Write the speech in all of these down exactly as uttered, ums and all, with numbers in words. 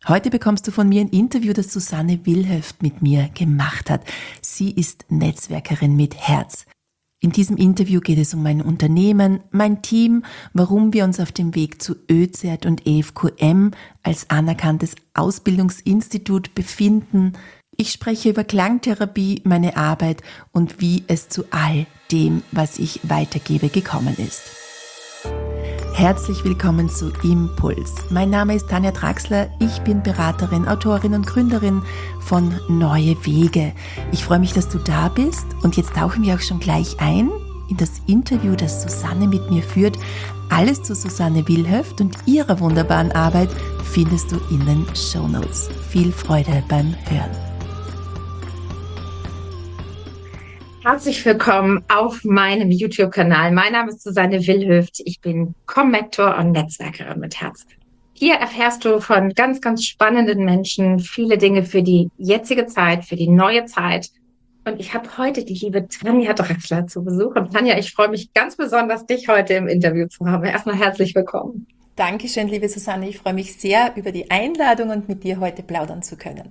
Heute bekommst du von mir ein Interview, das Susanne Wilhöft mit mir gemacht hat. Sie ist Netzwerkerin mit Herz. In diesem Interview geht es um mein Unternehmen, mein Team, warum wir uns auf dem Weg zu ÖZERT und E F Q M als anerkanntes Ausbildungsinstitut befinden. Ich spreche über Klangtherapie, meine Arbeit und wie es zu all dem, was ich weitergebe, gekommen ist. Herzlich willkommen zu Impuls. Mein Name ist Tanja Draxler, ich bin Beraterin, Autorin und Gründerin von Neue Wege. Ich freue mich, dass du da bist und jetzt tauchen wir auch schon gleich ein in das Interview, das Susanne mit mir führt. Alles zu Susanne Wilhöft und ihrer wunderbaren Arbeit findest du in den Shownotes. Viel Freude beim Hören. Herzlich willkommen auf meinem YouTube-Kanal. Mein Name ist Susanne Wilhöft. Ich bin Connector und Netzwerkerin mit Herz. Hier erfährst du von ganz, ganz spannenden Menschen viele Dinge für die jetzige Zeit, für die neue Zeit. Und ich habe heute die liebe Tanja Draxler zu Besuch. Und Tanja, ich freue mich ganz besonders, dich heute im Interview zu haben. Erstmal herzlich willkommen. Dankeschön, liebe Susanne. Ich freue mich sehr über die Einladung und mit dir heute plaudern zu können.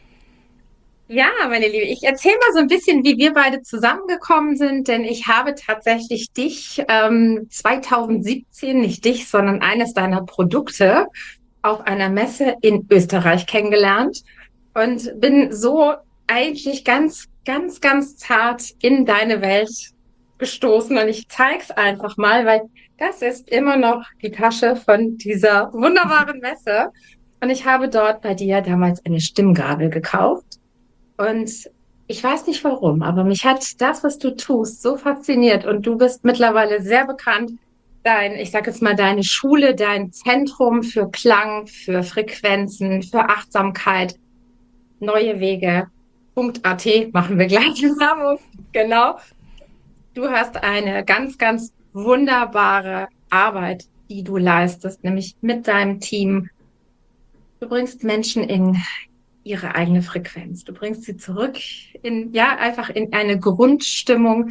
Ja, meine Liebe, ich erzähle mal so ein bisschen, wie wir beide zusammengekommen sind, denn ich habe tatsächlich dich ähm, zwanzig siebzehn, nicht dich, sondern eines deiner Produkte auf einer Messe in Österreich kennengelernt und bin so eigentlich ganz, ganz, ganz zart in deine Welt gestoßen und ich zeig's einfach mal, weil das ist immer noch die Tasche von dieser wunderbaren Messe und ich habe dort bei dir damals eine Stimmgabel gekauft. Und ich weiß nicht warum, aber mich hat das, was du tust, so fasziniert. Und du bist mittlerweile sehr bekannt. Dein, ich sage jetzt mal, deine Schule, dein Zentrum für Klang, für Frequenzen, für Achtsamkeit, neue Wege. .at machen wir gleich die Werbung. Genau. Du hast eine ganz, ganz wunderbare Arbeit, die du leistest, nämlich mit deinem Team. Du bringst Menschen in ihre eigene Frequenz. Du bringst sie zurück in, ja, einfach in eine Grundstimmung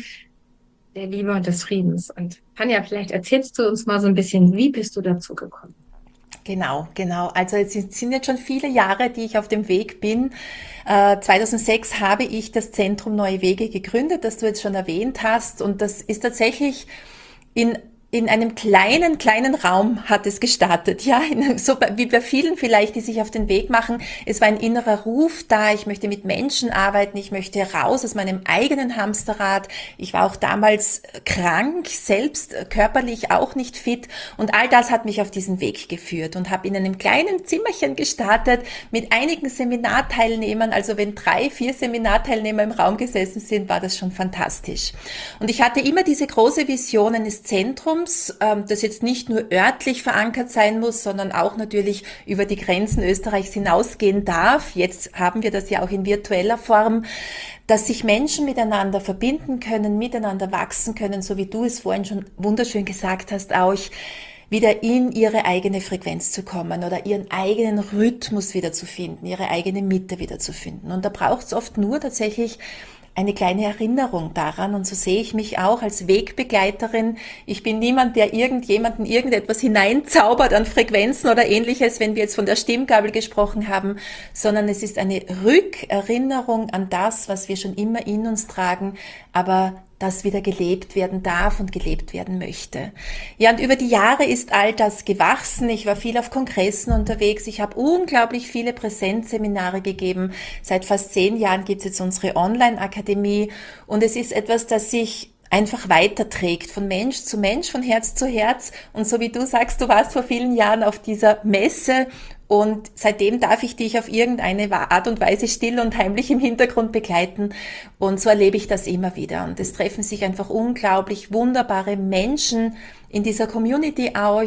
der Liebe und des Friedens. Und Tanja, vielleicht erzählst du uns mal so ein bisschen, wie bist du dazu gekommen? Genau, genau. Also es sind jetzt schon viele Jahre, die ich auf dem Weg bin. Äh, zweitausendsechs habe ich das Zentrum Neue Wege gegründet, das du jetzt schon erwähnt hast. Und das ist tatsächlich in In einem kleinen, kleinen Raum hat es gestartet, ja, in, so wie bei vielen vielleicht, die sich auf den Weg machen. Es war ein innerer Ruf da, ich möchte mit Menschen arbeiten, ich möchte raus aus meinem eigenen Hamsterrad. Ich war auch damals krank, selbst körperlich auch nicht fit und all das hat mich auf diesen Weg geführt und habe in einem kleinen Zimmerchen gestartet mit einigen Seminarteilnehmern. Also wenn drei, vier Seminarteilnehmer im Raum gesessen sind, war das schon fantastisch. Und ich hatte immer diese große Vision eines Zentrums, das jetzt nicht nur örtlich verankert sein muss, sondern auch natürlich über die Grenzen Österreichs hinausgehen darf. Jetzt haben wir das ja auch in virtueller Form, dass sich Menschen miteinander verbinden können, miteinander wachsen können, so wie du es vorhin schon wunderschön gesagt hast, auch wieder in ihre eigene Frequenz zu kommen oder ihren eigenen Rhythmus wieder zu finden, ihre eigene Mitte wieder zu finden. Und da braucht es oft nur tatsächlich eine kleine Erinnerung daran und so sehe ich mich auch als Wegbegleiterin. Ich bin niemand, der irgendjemanden irgendetwas hineinzaubert an Frequenzen oder ähnliches, wenn wir jetzt von der Stimmgabel gesprochen haben, sondern es ist eine Rückerinnerung an das, was wir schon immer in uns tragen, aber das wieder gelebt werden darf und gelebt werden möchte. Ja, und über die Jahre ist all das gewachsen. Ich war viel auf Kongressen unterwegs. Ich habe unglaublich viele Präsenzseminare gegeben. Seit fast zehn Jahren gibt es jetzt unsere Online-Akademie und es ist etwas, das sich einfach weiterträgt, von Mensch zu Mensch, von Herz zu Herz. Und so wie du sagst, du warst vor vielen Jahren auf dieser Messe und seitdem darf ich dich auf irgendeine Art und Weise still und heimlich im Hintergrund begleiten. Und so erlebe ich das immer wieder. Und es treffen sich einfach unglaublich wunderbare Menschen in dieser Community auch,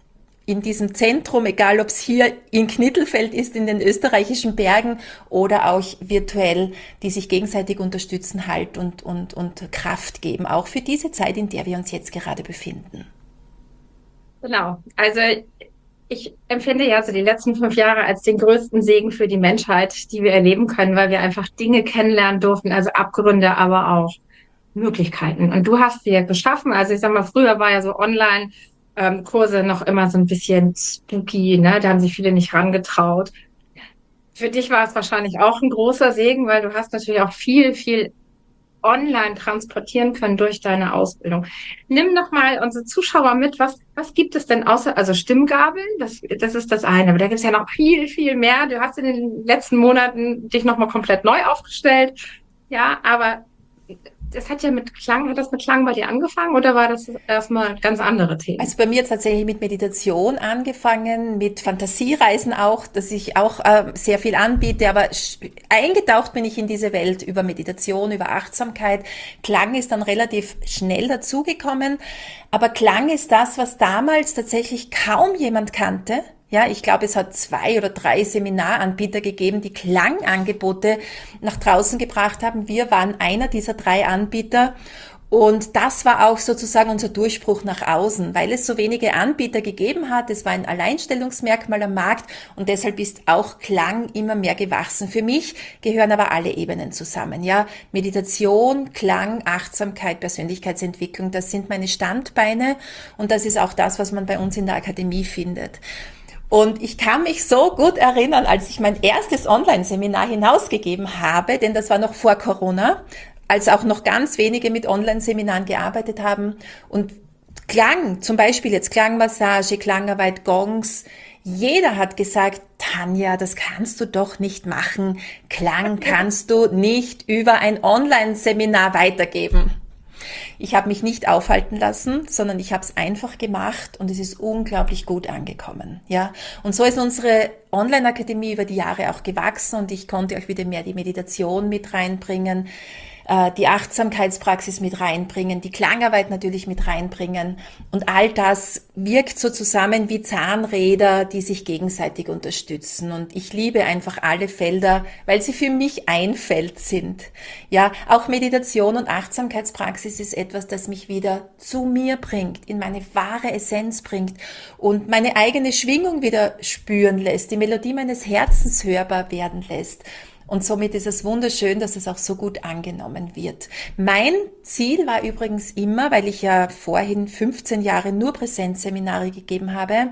in diesem Zentrum, egal ob es hier in Knittelfeld ist, in den österreichischen Bergen oder auch virtuell, die sich gegenseitig unterstützen, Halt und, und, und Kraft geben, auch für diese Zeit, in der wir uns jetzt gerade befinden. Genau, also ich empfinde ja so die letzten fünf Jahre als den größten Segen für die Menschheit, die wir erleben können, weil wir einfach Dinge kennenlernen durften, also Abgründe, aber auch Möglichkeiten. Und du hast sie ja geschaffen, also ich sag mal, früher war ja so online ähm, Kurse noch immer so ein bisschen spooky, ne? Da haben sich viele nicht rangetraut. Für dich war es wahrscheinlich auch ein großer Segen, weil du hast natürlich auch viel, viel online transportieren können durch deine Ausbildung. Nimm noch mal unsere Zuschauer mit. Was, was gibt es denn außer, also Stimmgabeln? Das, das ist das eine. Aber da gibt es ja noch viel, viel mehr. Du hast in den letzten Monaten dich noch mal komplett neu aufgestellt. Ja, aber das hat ja mit Klang, hat das mit Klang bei dir angefangen oder war das erstmal ganz andere Themen? Also bei mir tatsächlich mit Meditation angefangen, mit Fantasiereisen auch, dass ich auch äh, sehr viel anbiete, aber eingetaucht bin ich in diese Welt über Meditation, über Achtsamkeit. Klang ist dann relativ schnell dazugekommen, aber Klang ist das, was damals tatsächlich kaum jemand kannte. Ja, ich glaube, es hat zwei oder drei Seminaranbieter gegeben, die Klangangebote nach draußen gebracht haben. Wir waren einer dieser drei Anbieter. Und das war auch sozusagen unser Durchbruch nach außen, weil es so wenige Anbieter gegeben hat. Es war ein Alleinstellungsmerkmal am Markt und deshalb ist auch Klang immer mehr gewachsen. Für mich gehören aber alle Ebenen zusammen. Ja, Meditation, Klang, Achtsamkeit, Persönlichkeitsentwicklung, das sind meine Standbeine und das ist auch das, was man bei uns in der Akademie findet. Und ich kann mich so gut erinnern, als ich mein erstes Online-Seminar hinausgegeben habe, denn das war noch vor Corona, als auch noch ganz wenige mit Online-Seminaren gearbeitet haben. Und Klang, zum Beispiel jetzt Klangmassage, Klangarbeit, Gongs, jeder hat gesagt, Tanja, das kannst du doch nicht machen. Klang kannst du nicht über ein Online-Seminar weitergeben. Ich habe mich nicht aufhalten lassen, sondern ich habe es einfach gemacht und es ist unglaublich gut angekommen. Ja, und so ist unsere Online-Akademie über die Jahre auch gewachsen und ich konnte auch wieder mehr die Meditation mit reinbringen, die Achtsamkeitspraxis mit reinbringen, die Klangarbeit natürlich mit reinbringen und all das wirkt so zusammen wie Zahnräder, die sich gegenseitig unterstützen und ich liebe einfach alle Felder, weil sie für mich ein Feld sind. Ja, auch Meditation und Achtsamkeitspraxis ist etwas, das mich wieder zu mir bringt, in meine wahre Essenz bringt und meine eigene Schwingung wieder spüren lässt, die Melodie meines Herzens hörbar werden lässt. Und somit ist es wunderschön, dass es auch so gut angenommen wird. Mein Ziel war übrigens immer, weil ich ja vorhin fünfzehn Jahre nur Präsenzseminare gegeben habe,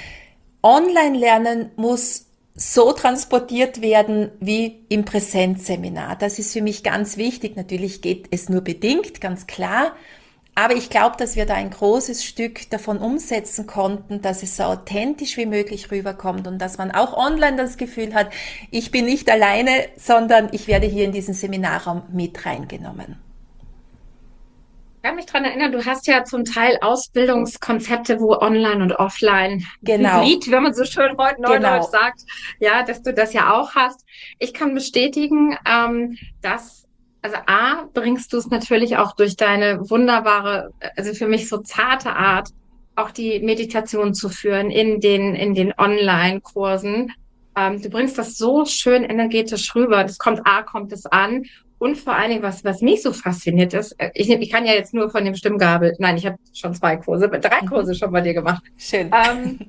Online-Lernen muss so transportiert werden wie im Präsenzseminar. Das ist für mich ganz wichtig. Natürlich geht es nur bedingt, ganz klar. Aber ich glaube, dass wir da ein großes Stück davon umsetzen konnten, dass es so authentisch wie möglich rüberkommt und dass man auch online das Gefühl hat, ich bin nicht alleine, sondern ich werde hier in diesen Seminarraum mit reingenommen. Ich kann mich dran erinnern, du hast ja zum Teil Ausbildungskonzepte, wo online und offline, Genau, Hybrid, wenn man so schön heute neudeutsch genau. sagt, ja, dass du das ja auch hast. Ich kann bestätigen, ähm, dass, also A, bringst du es natürlich auch durch deine wunderbare, also für mich so zarte Art, auch die Meditation zu führen in den, in den Online-Kursen. Ähm, du bringst das so schön energetisch rüber. Das kommt, A, kommt es an. Und vor allen Dingen, was, was mich so fasziniert ist, äh, ich, ich kann ja jetzt nur von dem Stimmgabel, nein, ich habe schon zwei Kurse, drei Kurse Mhm. schon bei dir gemacht. Schön. Ähm,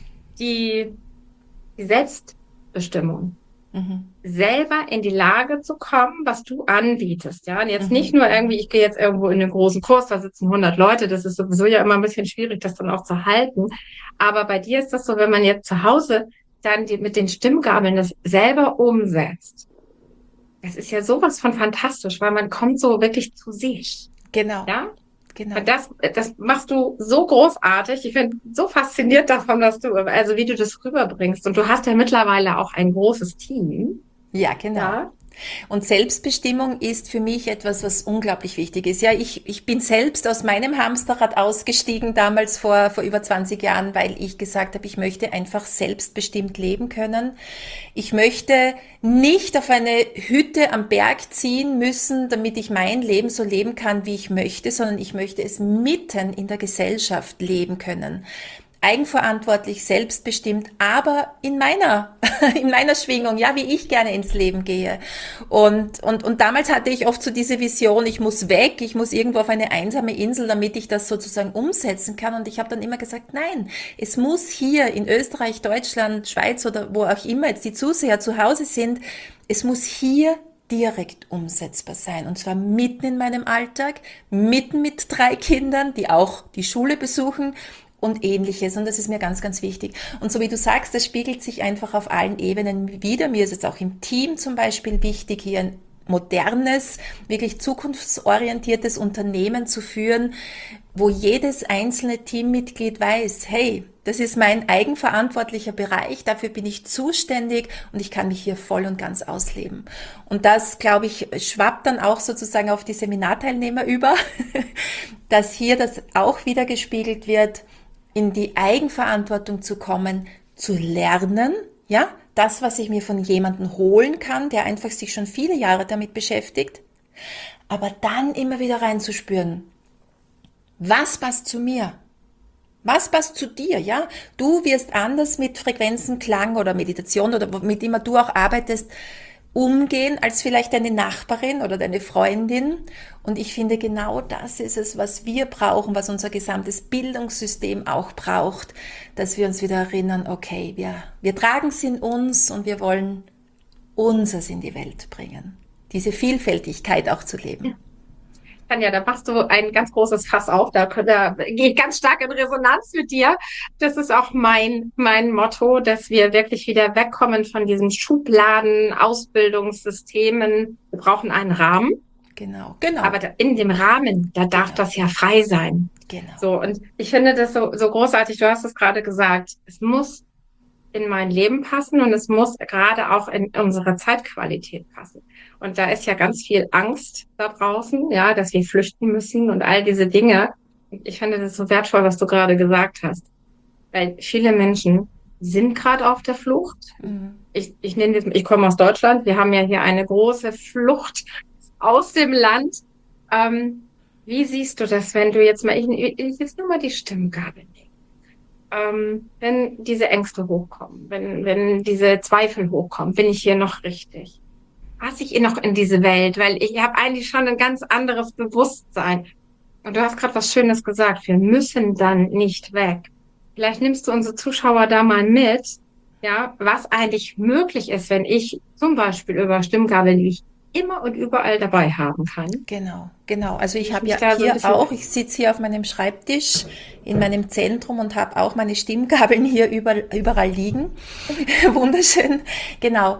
die, die Selbstbestimmung, Mhm. selber in die Lage zu kommen, was du anbietest, ja. Und jetzt nicht Mhm. nur irgendwie, ich gehe jetzt irgendwo in einen großen Kurs, da sitzen hundert Leute, das ist sowieso ja immer ein bisschen schwierig, das dann auch zu halten. Aber bei dir ist das so, wenn man jetzt zu Hause dann die, mit den Stimmgabeln das selber umsetzt. Das ist ja sowas von fantastisch, weil man kommt so wirklich zu sich, Genau, ja? Und genau. das, das machst du so großartig. Ich bin so fasziniert davon, dass du, also wie du das rüberbringst. Und du hast ja mittlerweile auch ein großes Team, Ja, genau. ja? Und Selbstbestimmung ist für mich etwas, was unglaublich wichtig ist. Ja, ich, ich bin selbst aus meinem Hamsterrad ausgestiegen, damals vor, vor über zwanzig Jahren, weil ich gesagt habe, ich möchte einfach selbstbestimmt leben können. Ich möchte nicht auf eine Hütte am Berg ziehen müssen, damit ich mein Leben so leben kann, wie ich möchte, sondern ich möchte es mitten in der Gesellschaft leben können. Eigenverantwortlich, selbstbestimmt, aber in meiner, in meiner Schwingung, ja, wie ich gerne ins Leben gehe. Und, und, und damals hatte ich oft so diese Vision, ich muss weg, ich muss irgendwo auf eine einsame Insel, damit ich das sozusagen umsetzen kann. Und ich habe dann immer gesagt, nein, es muss hier in Österreich, Deutschland, Schweiz oder wo auch immer jetzt die Zuseher zu Hause sind, es muss hier direkt umsetzbar sein. Und zwar mitten in meinem Alltag, mitten mit drei Kindern, die auch die Schule besuchen und Ähnliches. Und das ist mir ganz, ganz wichtig. Und so wie du sagst, das spiegelt sich einfach auf allen Ebenen wieder. Mir ist es auch im Team zum Beispiel wichtig, hier ein modernes, wirklich zukunftsorientiertes Unternehmen zu führen, wo jedes einzelne Teammitglied weiß, hey, das ist mein eigenverantwortlicher Bereich, dafür bin ich zuständig und ich kann mich hier voll und ganz ausleben. Und das, glaube ich, schwappt dann auch sozusagen auf die Seminarteilnehmer über, dass hier das auch wieder gespiegelt wird, in die Eigenverantwortung zu kommen, zu lernen, ja, das, was ich mir von jemandem holen kann, der einfach sich schon viele Jahre damit beschäftigt, aber dann immer wieder reinzuspüren, was passt zu mir? Was passt zu dir, ja? Du wirst anders mit Frequenzen, Klang oder Meditation oder mit immer du auch arbeitest, umgehen als vielleicht deine Nachbarin oder deine Freundin. Und ich finde, genau das ist es, was wir brauchen, was unser gesamtes Bildungssystem auch braucht, dass wir uns wieder erinnern, okay, wir, wir tragen es in uns und wir wollen unseres in die Welt bringen. Diese Vielfältigkeit auch zu leben. Tanja, da machst du ein ganz großes Fass auf. Da, da gehe ich ganz stark in Resonanz mit dir. Das ist auch mein, mein Motto, dass wir wirklich wieder wegkommen von diesen Schubladen, Ausbildungssystemen. Wir brauchen einen Rahmen. Genau, genau. Aber da, in dem Rahmen, da darf Genau. das ja frei sein. Genau. So, und ich finde das so, so großartig. Du hast es gerade gesagt. Es muss in mein Leben passen und es muss gerade auch in unsere Zeitqualität passen. Und da ist ja ganz viel Angst da draußen, ja, dass wir flüchten müssen und all diese Dinge. Ich finde das so wertvoll, was du gerade gesagt hast. Weil viele Menschen sind gerade auf der Flucht. Mhm. Ich, ich nenne das, ich komme aus Deutschland. Wir haben ja hier eine große Flucht aus dem Land. Ähm, wie siehst du das, wenn du jetzt mal, ich, ich jetzt nur mal die Stimmgabel nehme. Ähm, wenn diese Ängste hochkommen, wenn, wenn diese Zweifel hochkommen, bin ich hier noch richtig? Passe ich eh noch in diese Welt? Weil ich habe eigentlich schon ein ganz anderes Bewusstsein. Und du hast gerade was Schönes gesagt. Wir müssen dann nicht weg. Vielleicht nimmst du unsere Zuschauer da mal mit, ja, was eigentlich möglich ist, wenn ich zum Beispiel über Stimmgabeln, die ich immer und überall dabei haben kann. Genau, genau. Also ich Ich habe mich ja da so ein hier bisschen- auch, ich sitze hier auf meinem Schreibtisch in meinem Zentrum und habe auch meine Stimmgabeln hier überall, überall liegen. Wunderschön, genau.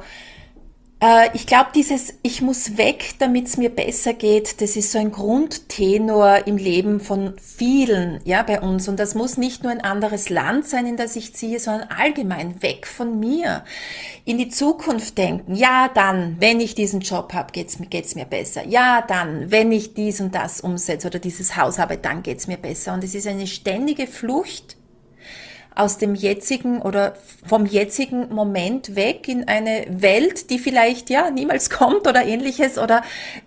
Äh, ich glaube, dieses Ich muss weg, damit es mir besser geht, das ist so ein Grundtenor im Leben von vielen, ja, bei uns. Und das muss nicht nur ein anderes Land sein, in das ich ziehe, sondern allgemein weg von mir. In die Zukunft denken. Ja, dann, wenn ich diesen Job habe, geht's, geht's mir besser. Ja, dann, wenn ich dies und das umsetze oder dieses Haus habe, dann geht's mir besser. Und es ist eine ständige Flucht aus dem jetzigen oder vom jetzigen Moment weg in eine Welt, die vielleicht ja niemals kommt oder ähnliches oder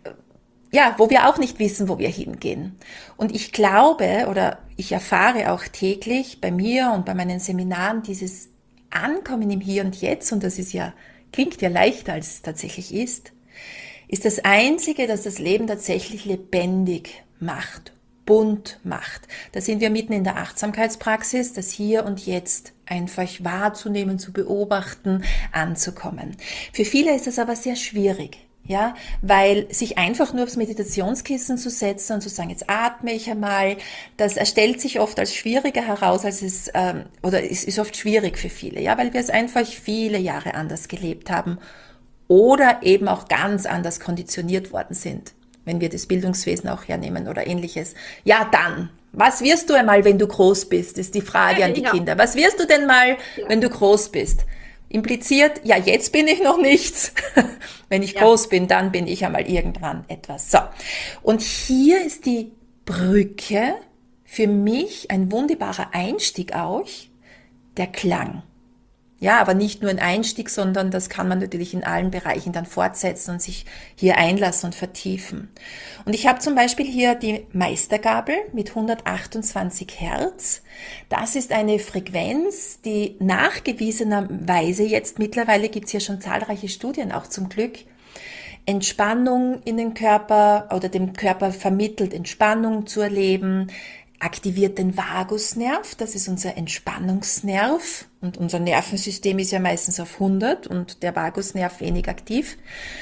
ja, wo wir auch nicht wissen, wo wir hingehen. Und ich glaube oder ich erfahre auch täglich bei mir und bei meinen Seminaren dieses Ankommen im Hier und Jetzt, und das ist ja, klingt ja leichter, als es tatsächlich ist, ist das Einzige, das das Leben tatsächlich lebendig macht, bunt macht. Da sind wir mitten in der Achtsamkeitspraxis, das Hier und Jetzt einfach wahrzunehmen, zu beobachten, anzukommen. Für viele ist das aber sehr schwierig, ja, weil sich einfach nur aufs Meditationskissen zu setzen und zu sagen, jetzt atme ich einmal, das erstellt sich oft als schwieriger heraus, als es, ähm, oder es ist oft schwierig für viele, ja, weil wir es einfach viele Jahre anders gelebt haben oder eben auch ganz anders konditioniert worden sind, wenn wir das Bildungswesen auch hernehmen oder ähnliches. Ja, dann, was wirst du einmal, wenn du groß bist, ist die Frage an die Ja. Kinder. Was wirst du denn mal, Ja. wenn du groß bist? Impliziert, ja, jetzt bin ich noch nichts. Wenn ich Ja. groß bin, dann bin ich einmal irgendwann etwas. So. Und hier ist die Brücke für mich ein wunderbarer Einstieg auch, der Klang. Ja, aber nicht nur ein Einstieg, sondern das kann man natürlich in allen Bereichen dann fortsetzen und sich hier einlassen und vertiefen. Und ich habe zum Beispiel hier die Meistergabel mit hundertachtundzwanzig Hertz. Das ist eine Frequenz, die nachgewiesenerweise jetzt mittlerweile gibt es ja schon zahlreiche Studien, auch zum Glück, Entspannung in den Körper oder dem Körper vermittelt, Entspannung zu erleben, aktiviert den Vagusnerv, das ist unser Entspannungsnerv und unser Nervensystem ist ja meistens auf hundert und der Vagusnerv wenig aktiv.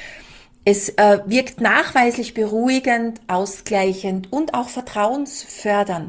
Es äh, wirkt nachweislich beruhigend, ausgleichend und auch vertrauensfördernd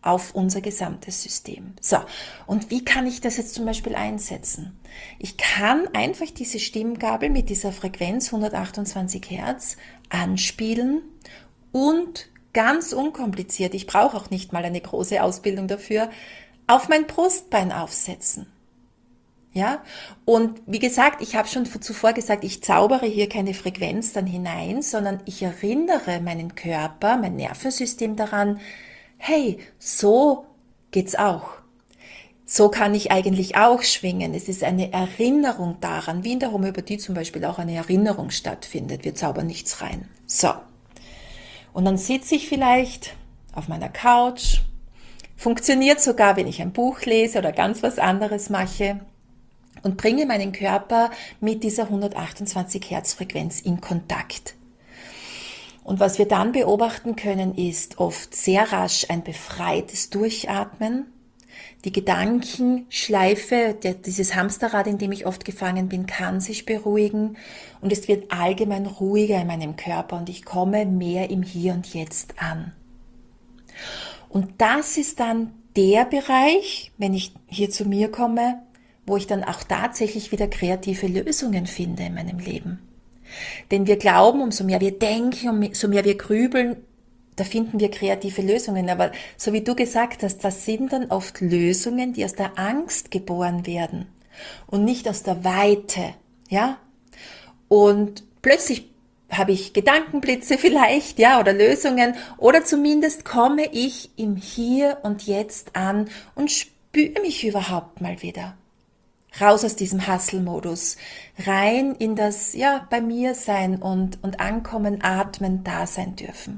auf unser gesamtes System. So, und wie kann ich das jetzt zum Beispiel einsetzen? Ich kann einfach diese Stimmgabel mit dieser Frequenz hundertachtundzwanzig Hertz anspielen und ganz unkompliziert, ich brauche auch nicht mal eine große Ausbildung dafür, auf mein Brustbein aufsetzen. Ja, und wie gesagt, ich habe schon zuvor gesagt, ich zaubere hier keine Frequenz dann hinein, sondern ich erinnere meinen Körper, mein Nervensystem daran, hey, so geht's auch. So kann ich eigentlich auch schwingen. Es ist eine Erinnerung daran, wie in der Homöopathie zum Beispiel auch eine Erinnerung stattfindet. Wir zaubern nichts rein. So. Und dann sitze ich vielleicht auf meiner Couch, funktioniert sogar, wenn ich ein Buch lese oder ganz was anderes mache, und bringe meinen Körper mit dieser hundertachtundzwanzig Hertz Frequenz in Kontakt. Und was wir dann beobachten können, ist oft sehr rasch ein befreites Durchatmen. Die Gedankenschleife, der, dieses Hamsterrad, in dem ich oft gefangen bin, kann sich beruhigen und es wird allgemein ruhiger in meinem Körper und ich komme mehr im Hier und Jetzt an. Und das ist dann der Bereich, wenn ich hier zu mir komme, wo ich dann auch tatsächlich wieder kreative Lösungen finde in meinem Leben. Denn wir glauben, umso mehr wir denken, umso mehr wir grübeln, da finden wir kreative Lösungen. Aber so wie du gesagt hast, das sind dann oft Lösungen, die aus der Angst geboren werden und nicht aus der Weite. Ja? Und plötzlich habe ich Gedankenblitze vielleicht, ja, oder Lösungen, oder zumindest komme ich im Hier und Jetzt an und spüre mich überhaupt mal wieder. Raus aus diesem Hustle-Modus, rein in das, ja, bei mir sein und, und ankommen, atmen, da sein dürfen.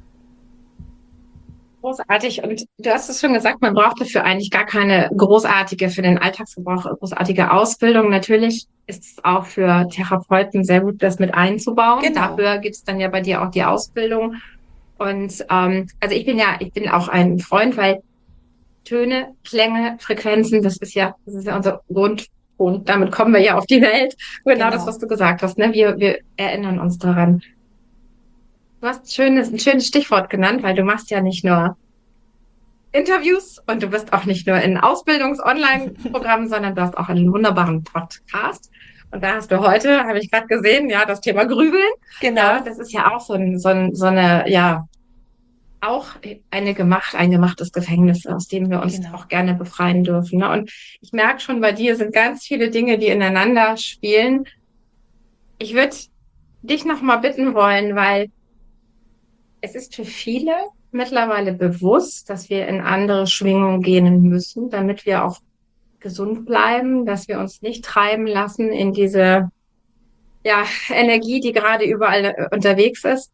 Großartig. Und du hast es schon gesagt, man braucht dafür eigentlich gar keine großartige, für den Alltagsgebrauch großartige Ausbildung. Natürlich ist es auch für Therapeuten sehr gut, das mit einzubauen. Genau. Dafür gibt es dann ja bei dir auch die Ausbildung. Und ähm, also ich bin ja, ich bin auch ein Freund, weil Töne, Klänge, Frequenzen, das ist ja, das ist ja unser Grundton. Damit kommen wir ja auf die Welt. Genau, genau. Das, was du gesagt hast, ne? Wir, wir erinnern uns daran. Du hast ein schönes, ein schönes Stichwort genannt, weil du machst ja nicht nur Interviews und du bist auch nicht nur in Ausbildungs-Online-Programmen, sondern du hast auch einen wunderbaren Podcast. Und da hast du heute, habe ich gerade gesehen, ja, das Thema Grübeln. Genau. Ja, das ist ja auch so, ein, so, ein, so eine, ja, auch eine gemacht, ein gemachtes Gefängnis, aus dem wir uns genau. auch gerne befreien dürfen. Ne? Und ich merke schon, bei dir sind ganz viele Dinge, die ineinander spielen. Ich würde dich noch mal bitten wollen, weil es ist für viele mittlerweile bewusst, dass wir in andere Schwingungen gehen müssen, damit wir auch gesund bleiben, dass wir uns nicht treiben lassen in diese ja, Energie, die gerade überall unterwegs ist.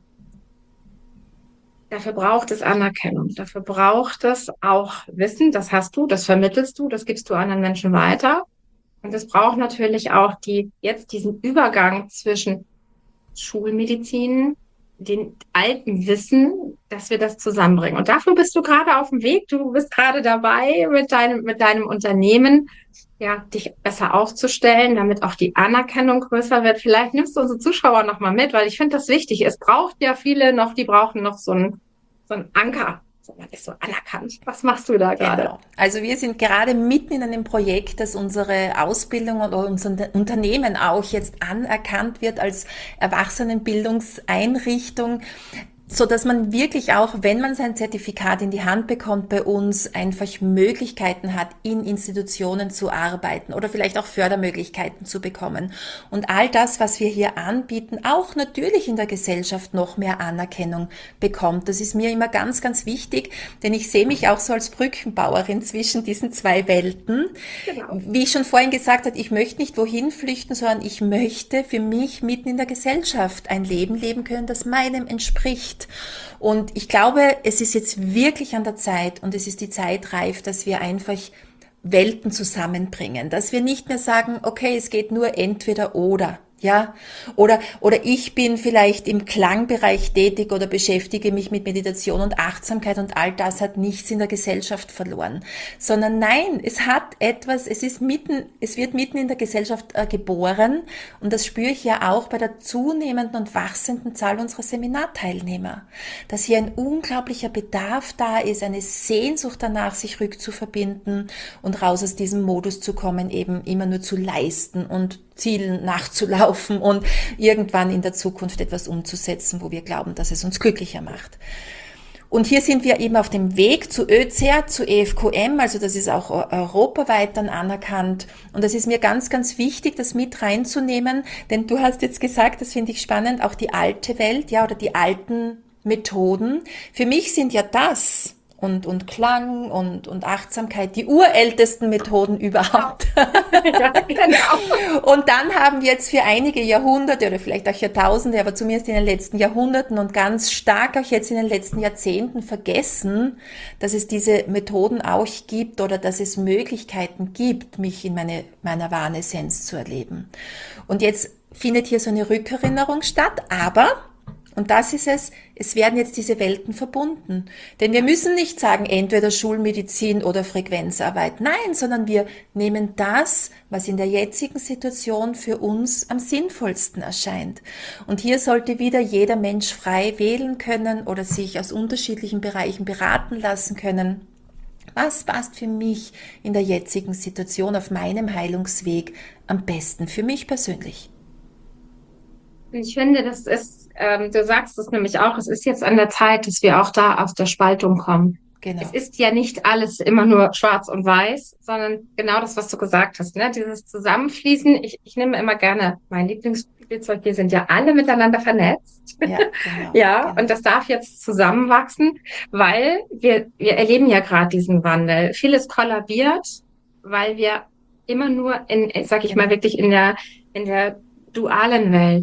Dafür braucht es Anerkennung. Dafür braucht es auch Wissen. Das hast du, das vermittelst du, das gibst du anderen Menschen weiter. Und es braucht natürlich auch die, jetzt diesen Übergang zwischen Schulmedizin, den alten Wissen, dass wir das zusammenbringen. Und dafür bist du gerade auf dem Weg. Du bist gerade dabei, mit deinem, mit deinem Unternehmen, ja, dich besser aufzustellen, damit auch die Anerkennung größer wird. Vielleicht nimmst du unsere Zuschauer noch mal mit, weil ich finde das wichtig. Es braucht ja viele noch, die brauchen noch so einen, so einen Anker. Man ist so anerkannt. Was machst du da gerade? Genau. Also wir sind gerade mitten in einem Projekt, dass unsere Ausbildung oder unser Unternehmen auch jetzt anerkannt wird als Erwachsenenbildungseinrichtung, so dass man wirklich auch, wenn man sein Zertifikat in die Hand bekommt, bei uns einfach Möglichkeiten hat, in Institutionen zu arbeiten oder vielleicht auch Fördermöglichkeiten zu bekommen. Und all das, was wir hier anbieten, auch natürlich in der Gesellschaft noch mehr Anerkennung bekommt. Das ist mir immer ganz, ganz wichtig, denn ich sehe mich auch so als Brückenbauerin zwischen diesen zwei Welten. Genau. Wie ich schon vorhin gesagt habe, ich möchte nicht wohin flüchten, sondern ich möchte für mich mitten in der Gesellschaft ein Leben leben können, das meinem entspricht. Und ich glaube, es ist jetzt wirklich an der Zeit und es ist die Zeit reif, dass wir einfach Welten zusammenbringen, dass wir nicht mehr sagen, okay, es geht nur entweder oder. Ja, oder, oder ich bin vielleicht im Klangbereich tätig oder beschäftige mich mit Meditation und Achtsamkeit und all das hat nichts in der Gesellschaft verloren, sondern nein, es hat etwas, es ist mitten, es wird mitten in der Gesellschaft äh, geboren und das spüre ich ja auch bei der zunehmenden und wachsenden Zahl unserer Seminarteilnehmer, dass hier ein unglaublicher Bedarf da ist, eine Sehnsucht danach, sich rückzuverbinden und raus aus diesem Modus zu kommen, eben immer nur zu leisten und Zielen nachzulaufen und irgendwann in der Zukunft etwas umzusetzen, wo wir glauben, dass es uns glücklicher macht. Und hier sind wir eben auf dem Weg zu Ö C E R, zu E F Q M, also das ist auch europaweit dann anerkannt. Und das ist mir ganz, ganz wichtig, das mit reinzunehmen, denn du hast jetzt gesagt, das finde ich spannend, auch die alte Welt, ja, oder die alten Methoden. Für mich sind ja das und, und Klang und, und Achtsamkeit die urältesten Methoden überhaupt. Ja, genau. Und dann haben wir jetzt für einige Jahrhunderte oder vielleicht auch Jahrtausende, aber zumindest in den letzten Jahrhunderten und ganz stark auch jetzt in den letzten Jahrzehnten vergessen, dass es diese Methoden auch gibt oder dass es Möglichkeiten gibt, mich in meine, meiner wahren Essenz zu erleben. Und jetzt findet hier so eine Rückerinnerung statt, aber und das ist es, es werden jetzt diese Welten verbunden. Denn wir müssen nicht sagen, entweder Schulmedizin oder Frequenzarbeit. Nein, sondern wir nehmen das, was in der jetzigen Situation für uns am sinnvollsten erscheint. Und hier sollte wieder jeder Mensch frei wählen können oder sich aus unterschiedlichen Bereichen beraten lassen können. Was passt für mich in der jetzigen Situation auf meinem Heilungsweg am besten für mich persönlich? Ich finde, das ist, ähm, du sagst es nämlich auch, es ist jetzt an der Zeit, dass wir auch da aus der Spaltung kommen. Genau. Es ist ja nicht alles immer nur schwarz und weiß, sondern genau das, was du gesagt hast, ne? Dieses Zusammenfließen. Ich, ich nehme immer gerne mein Lieblingsspielzeug. Wir sind ja alle miteinander vernetzt. Ja, genau, ja, genau. und das darf jetzt zusammenwachsen, weil wir, wir erleben ja gerade diesen Wandel. Vieles kollabiert, weil wir immer nur in, sag ich Genau. mal, wirklich in der, in der dualen Welt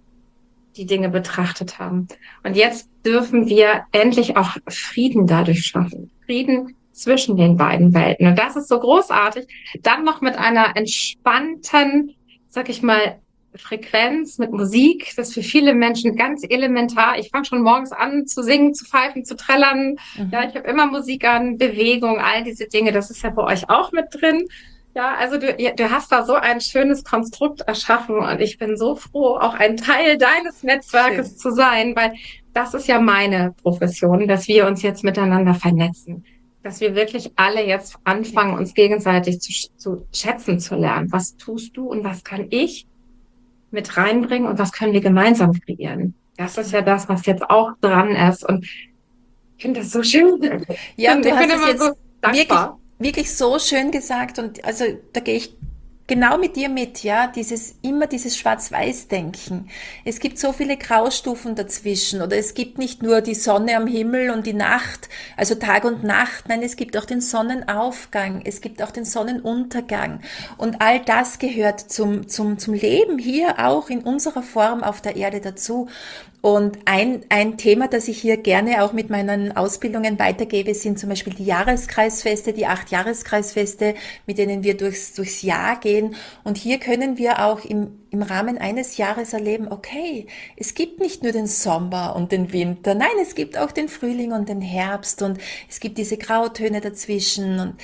die Dinge betrachtet haben. Und jetzt dürfen wir endlich auch Frieden dadurch schaffen. Frieden zwischen den beiden Welten. Und das ist so großartig. Dann noch mit einer entspannten, sag ich mal, Frequenz, mit Musik. Das ist für viele Menschen ganz elementar. Ich fange schon morgens an zu singen, zu pfeifen, zu trällern. Mhm. Ja, ich habe immer Musik an, Bewegung, all diese Dinge. Das ist ja bei euch auch mit drin. Ja, also du, du hast da so ein schönes Konstrukt erschaffen und ich bin so froh, auch ein Teil deines Netzwerkes Schön. zu sein, weil das ist ja meine Profession, dass wir uns jetzt miteinander vernetzen, dass wir wirklich alle jetzt anfangen, uns gegenseitig zu, zu schätzen zu lernen. Was tust du und was kann ich mit reinbringen und was können wir gemeinsam kreieren? Das ist ja das, was jetzt auch dran ist und ich finde das so schön. Ja, und du ich hast bin es immer jetzt so wirklich, dankbar. wirklich so schön gesagt und also da gehe ich genau mit dir mit, ja, dieses, immer dieses Schwarz-Weiß-Denken. Es gibt so viele Graustufen dazwischen oder es gibt nicht nur die Sonne am Himmel und die Nacht, also Tag und Nacht, nein, es gibt auch den Sonnenaufgang, es gibt auch den Sonnenuntergang und all das gehört zum, zum, zum Leben hier auch in unserer Form auf der Erde dazu. Und ein, ein Thema, das ich hier gerne auch mit meinen Ausbildungen weitergebe, sind zum Beispiel die Jahreskreisfeste, die acht Jahreskreisfeste, mit denen wir durchs, durchs Jahr gehen. Und hier können wir auch im, im Rahmen eines Jahres erleben, okay, es gibt nicht nur den Sommer und den Winter, nein, es gibt auch den Frühling und den Herbst und es gibt diese Grautöne dazwischen und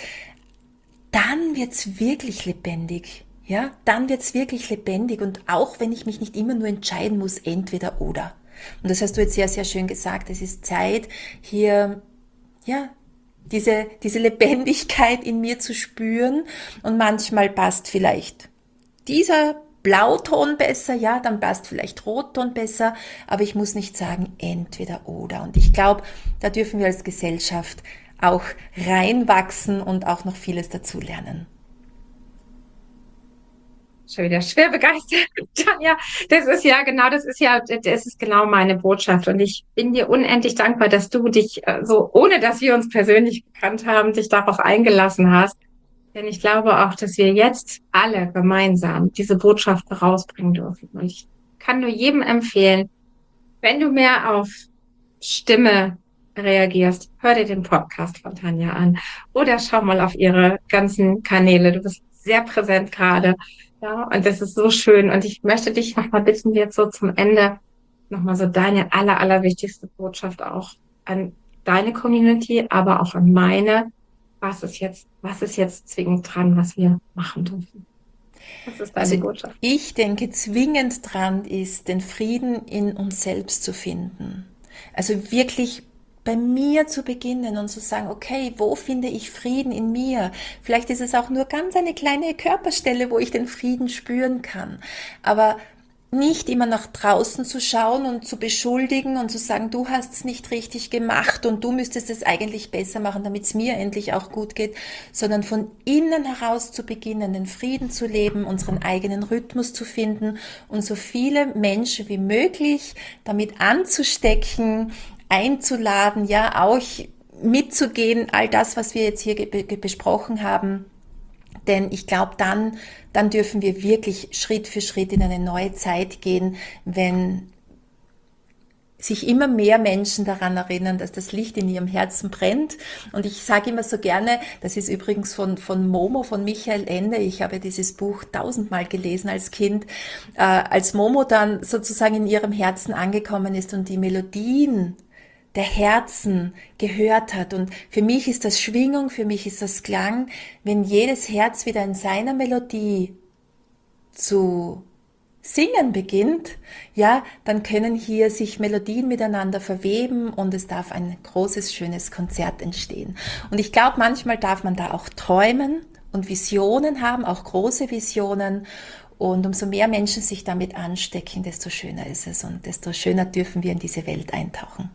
dann wird's wirklich lebendig. Ja, dann wird's wirklich lebendig und auch wenn ich mich nicht immer nur entscheiden muss, entweder oder. Und das hast du jetzt sehr, sehr schön gesagt. Es ist Zeit, hier, ja, diese, diese Lebendigkeit in mir zu spüren. Und manchmal passt vielleicht dieser Blauton besser, ja, dann passt vielleicht Rotton besser. Aber ich muss nicht sagen, entweder oder. Und ich glaube, da dürfen wir als Gesellschaft auch reinwachsen und auch noch vieles dazulernen. Schon wieder schwer begeistert. Ja, das ist ja genau, das ist ja, das ist genau meine Botschaft. Und ich bin dir unendlich dankbar, dass du dich äh, so, ohne dass wir uns persönlich gekannt haben, dich darauf eingelassen hast. Denn ich glaube auch, dass wir jetzt alle gemeinsam diese Botschaft rausbringen dürfen. Und ich kann nur jedem empfehlen, wenn du mehr auf Stimme reagierst, hör dir den Podcast von Tanja an oder schau mal auf ihre ganzen Kanäle. Du bist sehr präsent gerade. Ja, und das ist so schön. Und ich möchte dich nochmal bitten, jetzt so zum Ende nochmal so deine aller, allerwichtigste Botschaft auch an deine Community, aber auch an meine. Was ist jetzt, was ist jetzt zwingend dran, was wir machen dürfen? Was ist deine Also Botschaft? ich denke, zwingend dran ist, den Frieden in uns selbst zu finden. Also wirklich bei mir zu beginnen und zu sagen, okay, wo finde ich Frieden in mir? Vielleicht ist es auch nur ganz eine kleine Körperstelle, wo ich den Frieden spüren kann. Aber nicht immer nach draußen zu schauen und zu beschuldigen und zu sagen, du hast es nicht richtig gemacht und du müsstest es eigentlich besser machen, damit es mir endlich auch gut geht, sondern von innen heraus zu beginnen, den Frieden zu leben, unseren eigenen Rhythmus zu finden und so viele Menschen wie möglich damit anzustecken, einzuladen, ja, auch mitzugehen, all das, was wir jetzt hier besprochen haben. Denn ich glaube, dann, dann dürfen wir wirklich Schritt für Schritt in eine neue Zeit gehen, wenn sich immer mehr Menschen daran erinnern, dass das Licht in ihrem Herzen brennt. Und ich sage immer so gerne, das ist übrigens von, von Momo, von Michael Ende, ich habe dieses Buch tausendmal gelesen als Kind, äh, als Momo dann sozusagen in ihrem Herzen angekommen ist und die Melodien der Herzen gehört hat. Und für mich ist das Schwingung, für mich ist das Klang, wenn jedes Herz wieder in seiner Melodie zu singen beginnt, ja, dann können hier sich Melodien miteinander verweben und es darf ein großes, schönes Konzert entstehen. Und ich glaube, manchmal darf man da auch träumen und Visionen haben, auch große Visionen. Und umso mehr Menschen sich damit anstecken, desto schöner ist es und desto schöner dürfen wir in diese Welt eintauchen.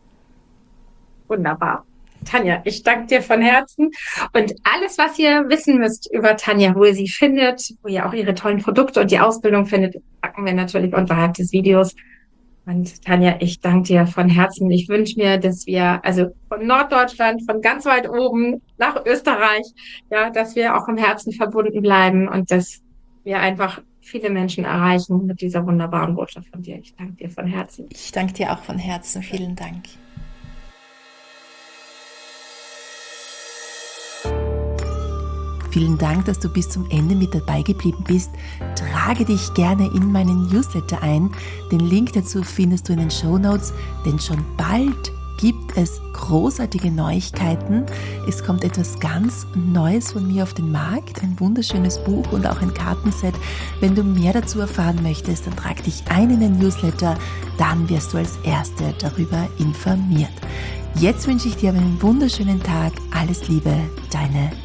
Wunderbar. Tanja, ich danke dir von Herzen. Und alles, was ihr wissen müsst über Tanja, wo ihr sie findet, wo ihr auch ihre tollen Produkte und die Ausbildung findet, packen wir natürlich unterhalb des Videos. Und Tanja, ich danke dir von Herzen. Ich wünsche mir, dass wir, also von Norddeutschland, von ganz weit oben nach Österreich, ja, dass wir auch im Herzen verbunden bleiben und dass wir einfach viele Menschen erreichen mit dieser wunderbaren Botschaft von dir. Ich danke dir von Herzen. Ich danke dir auch von Herzen. Vielen Dank. Vielen Dank, dass du bis zum Ende mit dabei geblieben bist. Trage dich gerne in meinen Newsletter ein. Den Link dazu findest du in den Shownotes, denn schon bald gibt es großartige Neuigkeiten. Es kommt etwas ganz Neues von mir auf den Markt, ein wunderschönes Buch und auch ein Kartenset. Wenn du mehr dazu erfahren möchtest, dann trag dich ein in den Newsletter, dann wirst du als Erste darüber informiert. Jetzt wünsche ich dir einen wunderschönen Tag. Alles Liebe, deine